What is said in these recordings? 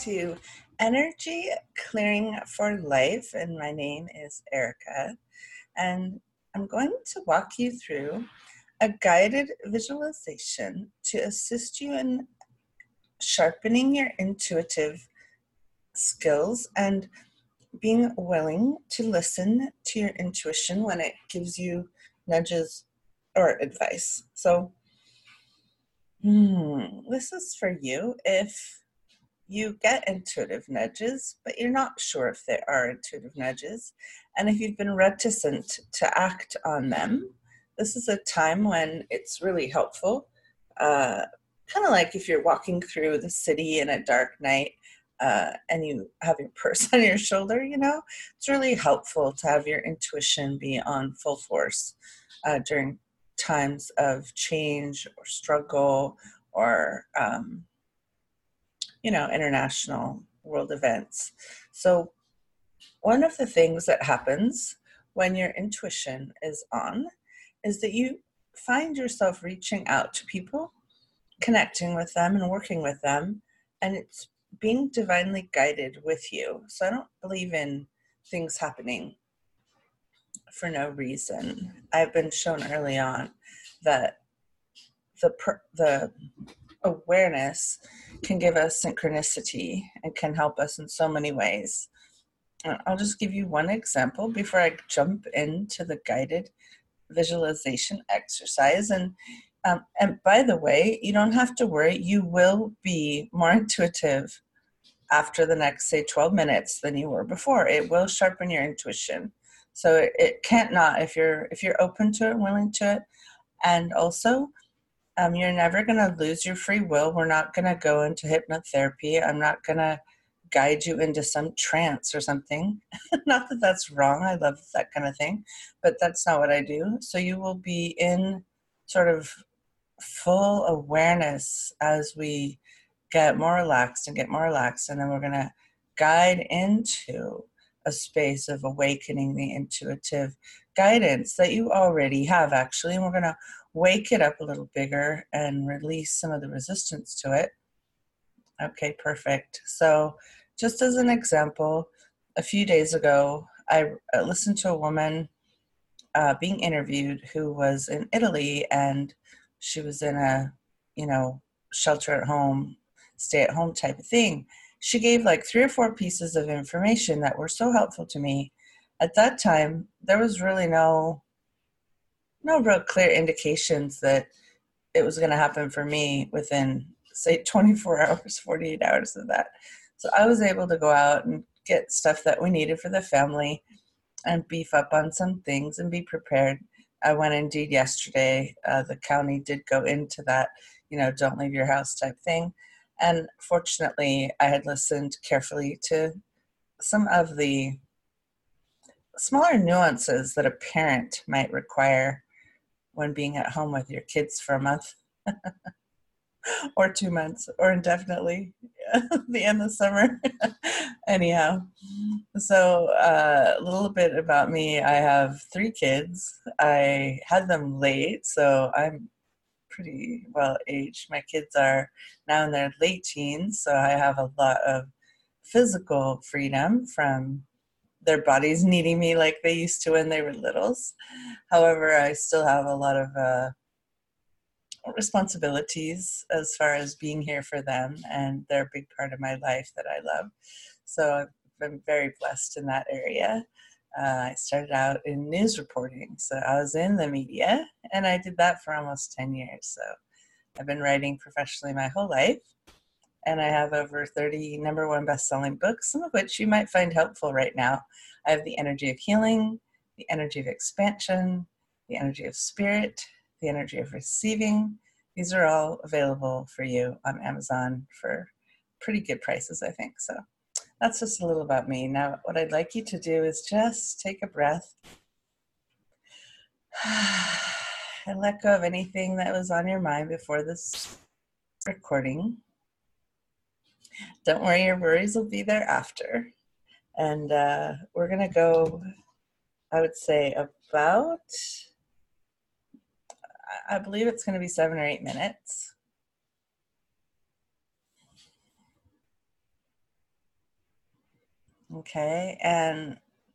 to Energy Clearing for Life, and my name is Erica, and I'm going to walk you through a guided visualization to assist you in sharpening your intuitive skills and being willing to listen to your intuition when it gives you nudges or advice. So, this is for you if you get intuitive nudges, but you're not sure if they are intuitive nudges. And if you've been reticent to act on them, this is a time when it's really helpful. Kind of like if you're walking through the city in a dark night and you have your purse on your shoulder, it's really helpful to have your intuition be on full force during times of change or struggle or international world events. So one of the things that happens when your intuition is on is that you find yourself reaching out to people, connecting with them and working with them, and it's being divinely guided with you. So I don't believe in things happening for no reason. I've been shown early on that the awareness can give us synchronicity and can help us in so many ways. I'll just give you one example before I jump into the guided visualization exercise. And by the way, you don't have to worry. You will be more intuitive after the next, say, 12 minutes than you were before. It will sharpen your intuition. So it can't not if you're open to it and willing to it. And also, you're never going to lose your free will. We're not going to go into hypnotherapy. I'm not going to guide you into some trance or something. Not that that's wrong. I love that kind of thing, but that's not what I do. So you will be in sort of full awareness as we get more relaxed and get more relaxed. And then we're going to guide into a space of awakening the intuitive guidance that you already have, actually. And we're going to wake it up a little bigger and release some of the resistance to it. Okay, perfect. So just as an example, a few days ago, I listened to a woman being interviewed who was in Italy, and she was in a, shelter at home, stay at home type of thing. She gave like 3 or 4 pieces of information that were so helpful to me. At that time, there was really no real clear indications that it was going to happen for me within, say, 24 hours, 48 hours of that. So I was able to go out and get stuff that we needed for the family and beef up on some things and be prepared. I went indeed yesterday. The county did go into that, don't leave your house type thing. And fortunately, I had listened carefully to some of the smaller nuances that a parent might require when being at home with your kids for a month or 2 months or indefinitely, the end of the summer. Anyhow, so a little bit about me. I have 3 kids. I had them late, so I'm pretty well aged. My kids are now in their late teens, so I have a lot of physical freedom from their bodies needing me like they used to when they were littles. However, I still have a lot of responsibilities as far as being here for them, and they're a big part of my life that I love. So I've been very blessed in that area. I started out in news reporting, so I was in the media, and I did that for almost 10 years. So I've been writing professionally my whole life, and I have over 30 number 1 best-selling books, some of which you might find helpful right now. I have The Energy of Healing, The Energy of Expansion, The Energy of Spirit, The Energy of Receiving. These are all available for you on Amazon for pretty good prices, I think. So that's just a little about me. Now, what I'd like you to do is just take a breath and let go of anything that was on your mind before this recording. Don't worry, your worries will be there after. And we're going to go, I would say, about, I believe it's going to be 7 or 8 minutes. Okay, and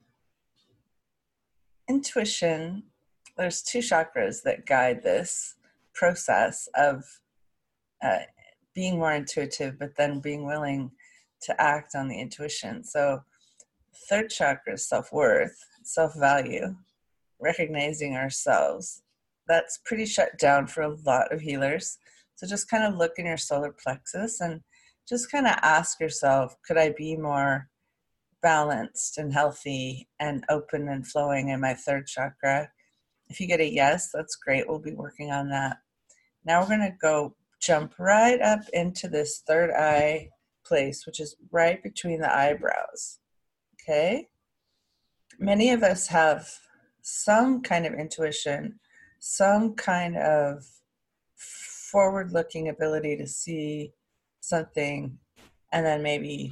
intuition, there's two chakras that guide this process of uh, being more intuitive, but then being willing to act on the intuition. So, third chakra is self-worth, self-value, recognizing ourselves. That's pretty shut down for a lot of healers. So just kind of look in your solar plexus and just kind of ask yourself, could I be more balanced and healthy and open and flowing in my third chakra? If you get a yes, that's great. We'll be working on that. Now we're going to go jump right up into this third eye place, which is right between the eyebrows. Okay? Many of us have some kind of intuition, some kind of forward looking ability to see something, and then maybe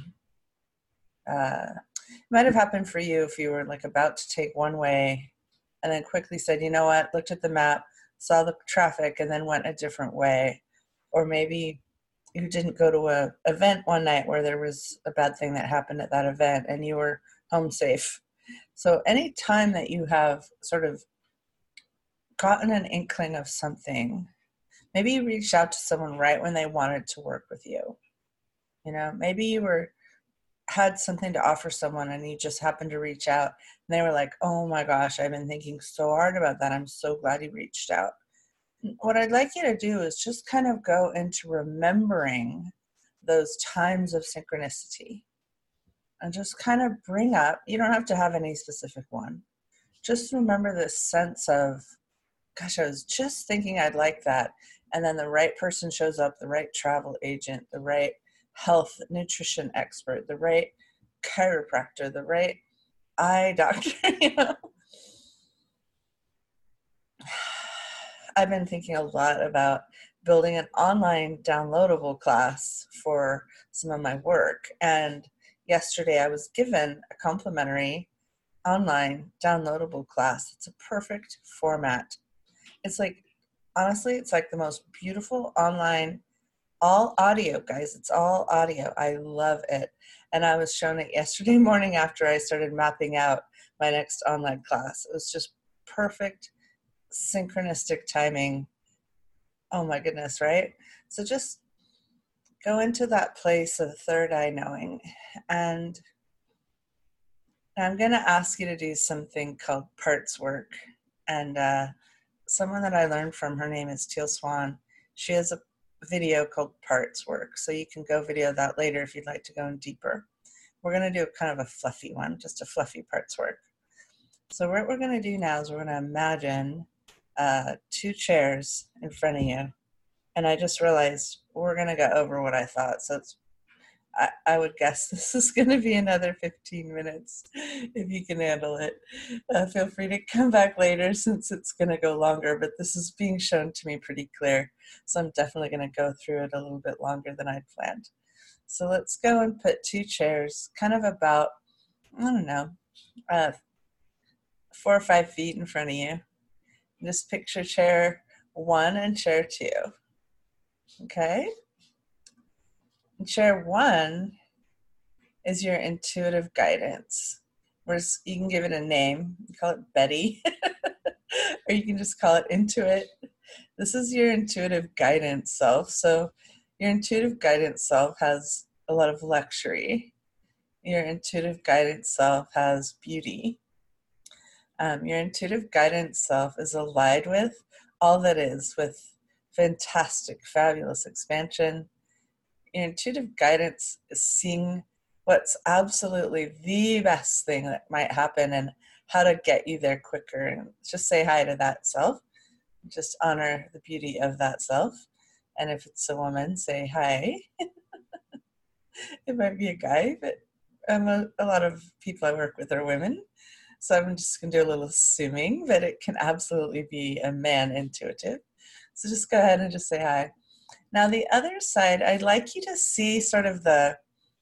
it might have happened for you if you were like about to take one way and then quickly said, you know what, looked at the map, saw the traffic, and then went a different way. Or maybe you didn't go to a event one night where there was a bad thing that happened at that event and you were home safe. So any time that you have sort of gotten an inkling of something, maybe you reached out to someone right when they wanted to work with you. You know, maybe you had something to offer someone and you just happened to reach out and they were like, oh my gosh, I've been thinking so hard about that. I'm so glad you reached out. What I'd like you to do is just kind of go into remembering those times of synchronicity and just kind of bring up, you don't have to have any specific one. Just remember this sense of, gosh, I was just thinking I'd like that. And then the right person shows up, the right travel agent, the right health nutrition expert, the right chiropractor, the right eye doctor, you know. I've been thinking a lot about building an online downloadable class for some of my work. And yesterday I was given a complimentary online downloadable class. It's a perfect format. It's like, honestly, it's like the most beautiful online, all audio, guys. It's all audio. I love it. And I was shown it yesterday morning after I started mapping out my next online class. It was just perfect synchronistic timing. Oh my goodness, right? So just go into that place of third eye knowing. And I'm going to ask you to do something called parts work. And someone that I learned from, her name is Teal Swan. She has a video called Parts Work. So you can go video that later if you'd like to go in deeper. We're going to do kind of a fluffy one, just a fluffy parts work. So what we're going to do now is we're going to imagine two chairs in front of you. And I just realized we're going to go over what I thought. So I would guess this is going to be another 15 minutes if you can handle it. Feel free to come back later since it's going to go longer, but this is being shown to me pretty clear. So I'm definitely going to go through it a little bit longer than I'd planned. So let's go and put two chairs kind of about, I don't know, 4 or 5 feet in front of you. Just picture chair 1 and chair 2. Okay? And chair 1 is your intuitive guidance. You can give it a name. You call it Betty, or you can just call it Intuit. This is your intuitive guidance self. So your intuitive guidance self has a lot of luxury. Your intuitive guidance self has beauty. Your intuitive guidance self is allied with all that is, with fantastic, fabulous expansion. Your intuitive guidance is seeing what's absolutely the best thing that might happen and how to get you there quicker. And just say hi to that self. Just honor the beauty of that self. And if it's a woman, say hi. It might be a guy, but a lot of people I work with are women. So I'm just going to do a little assuming that it can absolutely be a man intuitive. So just go ahead and just say hi. Now the other side, I'd like you to see sort of the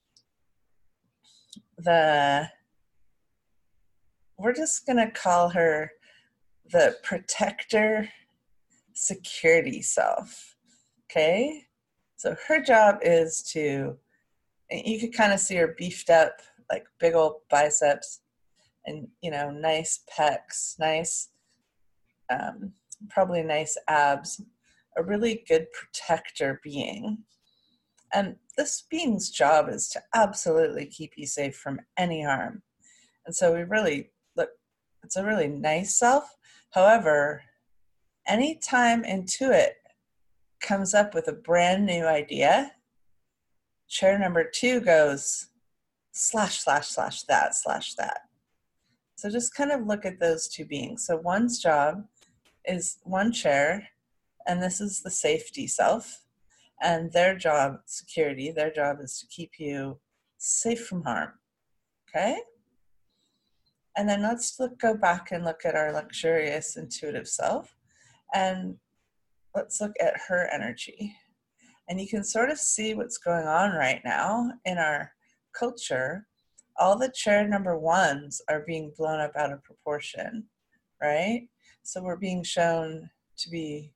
we're just going to call her the protector security self. Okay? So her job is to, you could kind of see her beefed up like big old biceps and, nice pecs, nice, probably nice abs, a really good protector being. And this being's job is to absolutely keep you safe from any harm. And so we really look, it's a really nice self. However, anytime Intuit comes up with a brand new idea, chair number 2 goes slash, slash, slash that, slash that. So just kind of look at those two beings. So one's job is one chair, and this is the safety self. And their job, security, their job is to keep you safe from harm. Okay? And then let's go back and look at our luxurious intuitive self. And let's look at her energy. And you can sort of see what's going on right now in our culture. All the chair number 1s are being blown up out of proportion, right? So we're being shown to be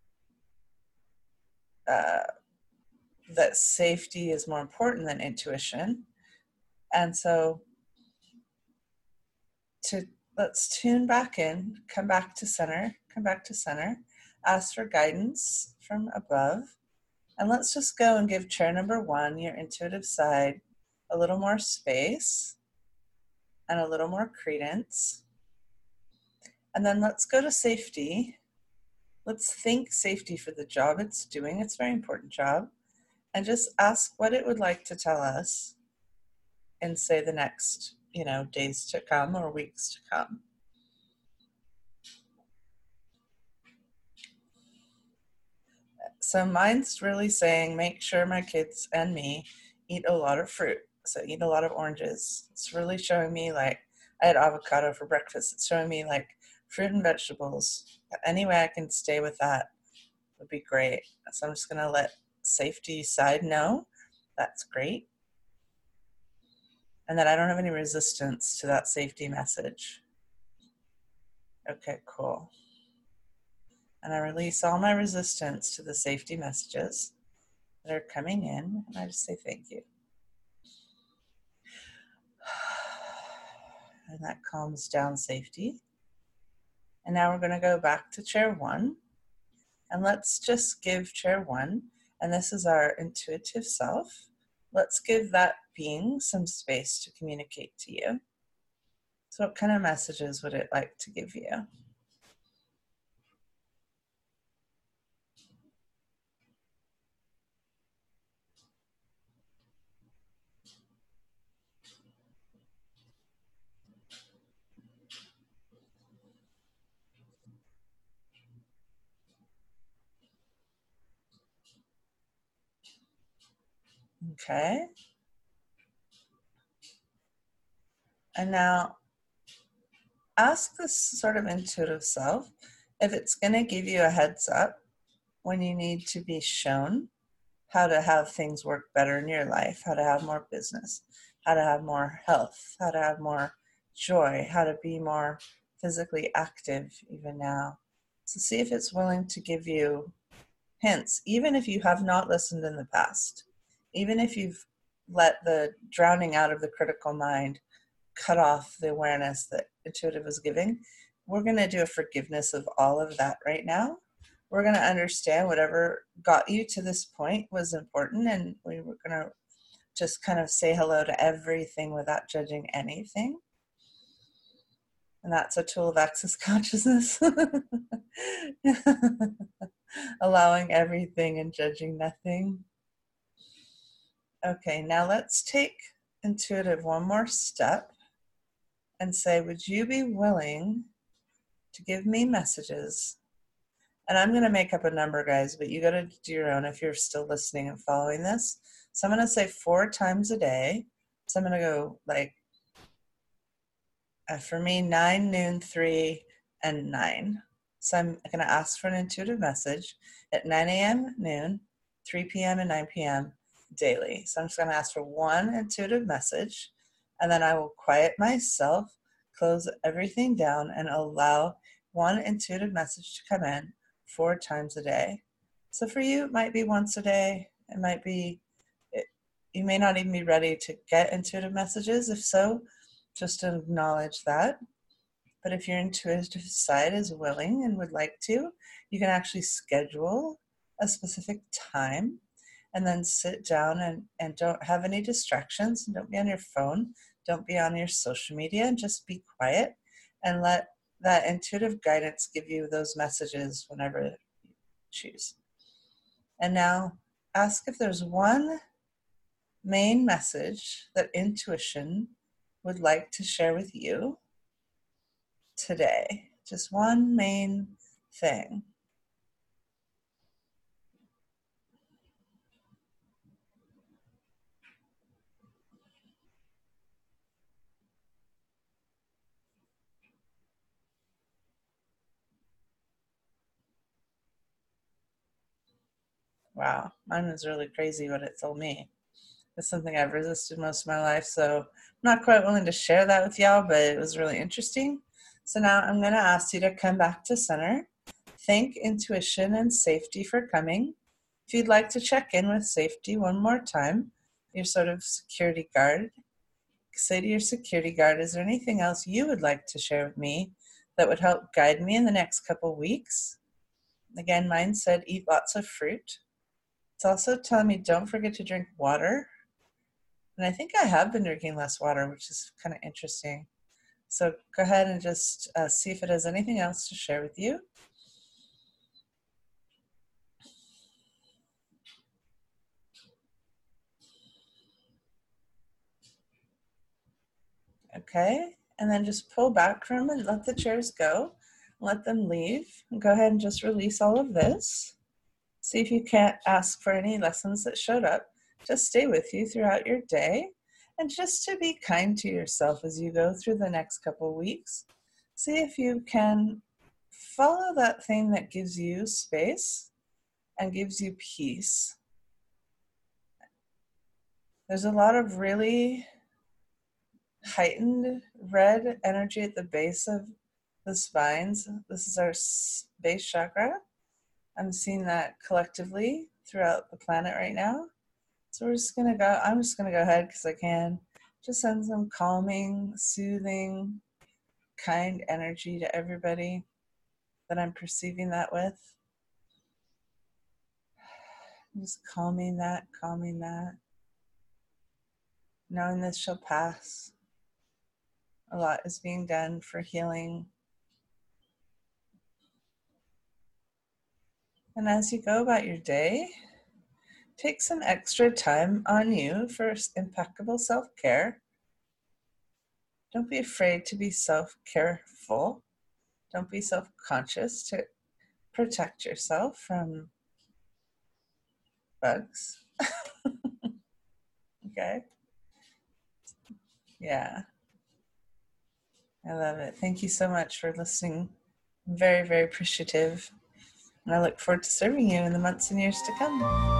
that safety is more important than intuition. And so let's tune back in, come back to center, ask for guidance from above. And let's just go and give chair number 1, your intuitive side, a little more space and a little more credence. And then let's go to safety. Let's think safety for the job it's doing. It's a very important job. And just ask what it would like to tell us in, say, the next, days to come or weeks to come. So mine's really saying, make sure my kids and me eat a lot of fruit. So eat a lot of oranges. It's really showing me like, I had avocado for breakfast. It's showing me like fruit and vegetables. Any way I can stay with that would be great. So I'm just going to let safety side know. That's great. And that I don't have any resistance to that safety message. Okay, cool. And I release all my resistance to the safety messages that are coming in. And I just say thank you. And that calms down safety. And now we're going to go back to chair 1. And let's just give chair 1, and this is our intuitive self. Let's give that being some space to communicate to you. So what kind of messages would it like to give you? Okay. And now ask this sort of intuitive self if it's going to give you a heads up when you need to be shown how to have things work better in your life, how to have more business, how to have more health, how to have more joy, how to be more physically active even now. So see if it's willing to give you hints, even if you have not listened in the past, even if you've let the drowning out of the critical mind cut off the awareness that intuitive is giving. We're going to do a forgiveness of all of that right now. We're going to understand whatever got you to this point was important, and we were going to just kind of say hello to everything without judging anything. And that's a tool of access consciousness. Allowing everything and judging nothing. Okay, now let's take intuitive one more step and say, would you be willing to give me messages? And I'm going to make up a number, guys, but you got to do your own if you're still listening and following this. So I'm going to say 4 times a day. So I'm going to go like, for me, 9, noon, 3, and 9. So I'm going to ask for an intuitive message at 9 a.m., noon, 3 p.m., and 9 p.m. daily. So I'm just going to ask for one intuitive message, and then I will quiet myself, close everything down, and allow one intuitive message to come in 4 times a day. So for you, it might be once a day. It might be, you may not even be ready to get intuitive messages. If so, just acknowledge that. But if your intuitive side is willing and would like to, you can actually schedule a specific time and then sit down and don't have any distractions. Don't be on your phone. Don't be on your social media, and just be quiet and let that intuitive guidance give you those messages whenever you choose. And now ask if there's one main message that intuition would like to share with you today. Just one main thing. Wow, mine was really crazy what it told me. It's something I've resisted most of my life, so I'm not quite willing to share that with y'all, but it was really interesting. So now I'm going to ask you to come back to center. Thank intuition and safety for coming. If you'd like to check in with safety one more time, your sort of security guard, say to your security guard, is there anything else you would like to share with me that would help guide me in the next couple weeks? Again, mine said eat lots of fruit. It's also telling me don't forget to drink water. And I think I have been drinking less water, which is kind of interesting. So go ahead and just see if it has anything else to share with you. Okay, and then just pull back from it, let the chairs go, let them leave, and go ahead and just release all of this. See if you can't ask for any lessons that showed up. Just stay with you throughout your day, and just to be kind to yourself as you go through the next couple weeks. See if you can follow that thing that gives you space and gives you peace. There's a lot of really heightened red energy at the base of the spines. This is our base chakra. I'm seeing that collectively throughout the planet right now. So I'm just gonna go ahead because I can. Just send some calming, soothing, kind energy to everybody that I'm perceiving that with. Just calming that, knowing this shall pass. A lot is being done for healing. And as you go about your day, take some extra time on you for impeccable self-care. Don't be afraid to be self-careful. Don't be self-conscious to protect yourself from bugs. Okay? Yeah. I love it. Thank you so much for listening. I'm very, very appreciative. And I look forward to serving you in the months and years to come.